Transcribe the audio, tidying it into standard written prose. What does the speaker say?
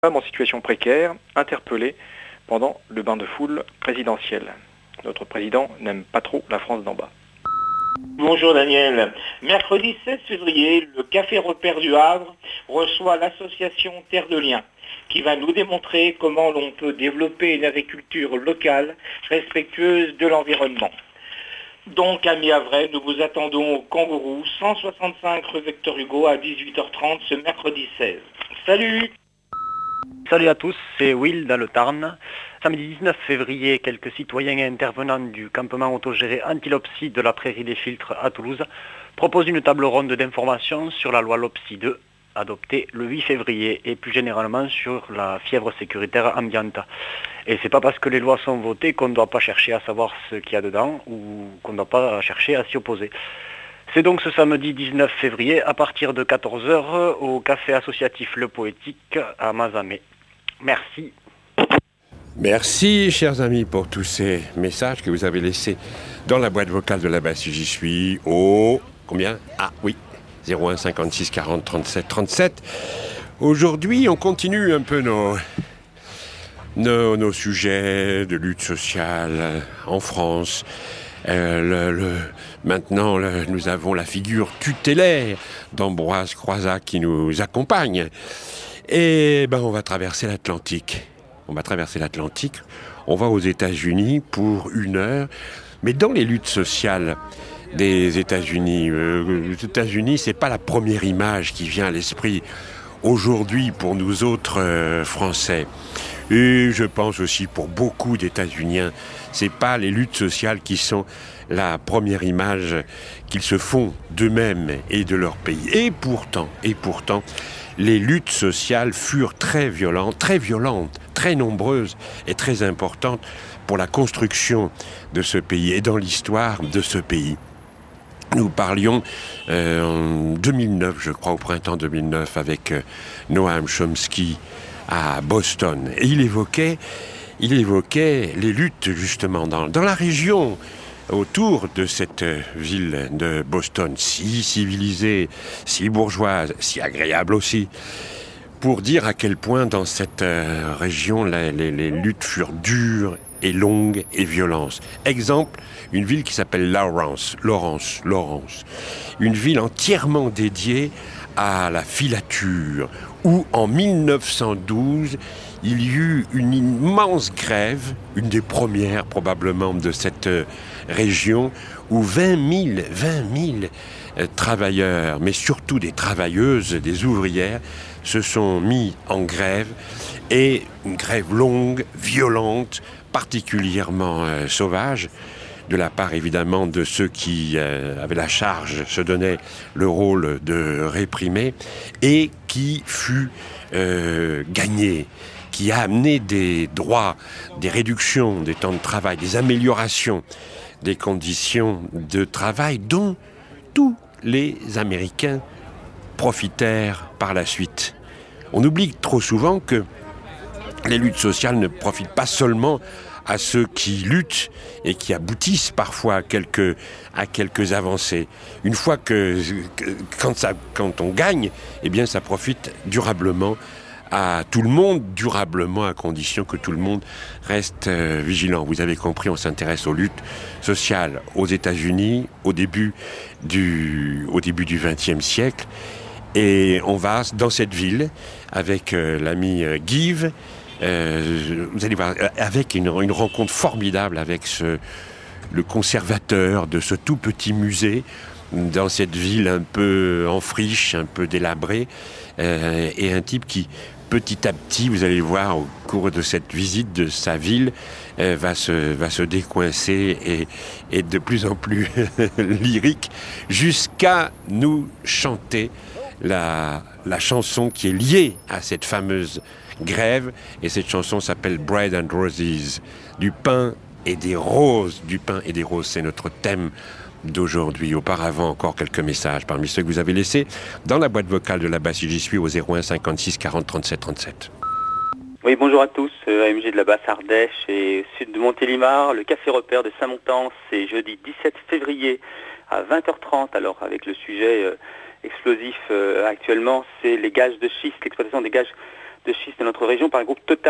Femmes en situation précaire interpellées pendant le bain de foule présidentiel. Notre président n'aime pas trop la France d'en bas. Bonjour Daniel. Mercredi 16 février, le Café Repère du Havre reçoit l'association Terre de Liens, qui va nous démontrer comment l'on peut développer une agriculture locale respectueuse de l'environnement. Donc, amis havrais, nous vous attendons au Kangourou, 165 rue Victor Hugo à 18h30 ce mercredi 16. Salut! Salut à tous, c'est Will dans le Tarn. Samedi 19 février, quelques citoyens et intervenants du campement autogéré Antilopsie de la Prairie des Filtres à Toulouse proposent une table ronde d'information sur la loi LOPSI 2, adoptée le 8 février, et plus généralement sur la fièvre sécuritaire ambiante. Et c'est pas parce que les lois sont votées qu'on ne doit pas chercher à savoir ce qu'il y a dedans ou qu'on ne doit pas chercher à s'y opposer. C'est donc ce samedi 19 février à partir de 14h au café associatif Le Poétique à Mazamet. Merci. Merci, chers amis, pour tous ces messages que vous avez laissés dans la boîte vocale de là-bas si j'y suis au... Combien ? Ah oui, 01 56 40 37 37. Aujourd'hui, on continue un peu nos sujets de lutte sociale en France. Maintenant, nous avons la figure tutélaire d'Ambroise Croizat qui nous accompagne. Et on va traverser l'Atlantique. On va aux États-Unis pour 1 heure. Mais dans les luttes sociales des États-Unis, les États-Unis, c'est pas la première image qui vient à l'esprit aujourd'hui pour nous autres Français. Et je pense aussi pour beaucoup d'États-Uniens, c'est pas les luttes sociales qui sont la première image qu'ils se font d'eux-mêmes et de leur pays. Et pourtant, les luttes sociales furent très violentes, très nombreuses et très importantes pour la construction de ce pays et dans l'histoire de ce pays. Nous parlions en 2009, je crois, au printemps 2009, avec Noam Chomsky à Boston. Et il évoquait les luttes, justement, dans la région autour de cette ville de Boston, si civilisée, si bourgeoise, si agréable aussi, pour dire à quel point dans cette région, les luttes furent dures et longues et violentes. Exemple, une ville qui s'appelle Lawrence, une ville entièrement dédiée à la filature, où en 1912, il y eut une immense grève, une des premières probablement de cette région, où 20 000 travailleurs, mais surtout des travailleuses, des ouvrières, se sont mis en grève, et une grève longue, violente, particulièrement sauvage, de la part évidemment de ceux qui avaient la charge, se donnaient le rôle de réprimer, et qui fut gagné, qui a amené des droits, des réductions des temps de travail, des améliorations des conditions de travail dont tous les Américains profitèrent par la suite. On oublie trop souvent que les luttes sociales ne profitent pas seulement à ceux qui luttent et qui aboutissent parfois à quelques avancées. Une fois quand on gagne, eh bien ça profite durablement à tout le monde, durablement à condition que tout le monde reste vigilant. Vous avez compris, on s'intéresse aux luttes sociales aux États-Unis au début du XXe siècle. Et on va dans cette ville avec l'ami Guive. Vous allez voir, avec une rencontre formidable avec le conservateur de ce tout petit musée dans cette ville un peu en friche, un peu délabrée, et un type qui, petit à petit, vous allez voir au cours de cette visite de sa ville, va se décoincer et de plus en plus lyrique, jusqu'à nous chanter la chanson qui est liée à cette fameuse grève, et cette chanson s'appelle Bread and Roses, du pain et des roses. Du pain et des roses, c'est notre thème d'aujourd'hui. Auparavant, encore quelques messages parmi ceux que vous avez laissés dans la boîte vocale de là-bas si j'y suis au 01 56 40 37 37. Oui, bonjour à tous, AMG de la Basse-Ardèche et sud de Montélimar. Le Café Repère de Saint-Montan, c'est jeudi 17 février à 20h30. Alors, avec le sujet explosif actuellement, c'est les gages de schiste, l'exploitation des gages de schiste de notre région par le groupe Total.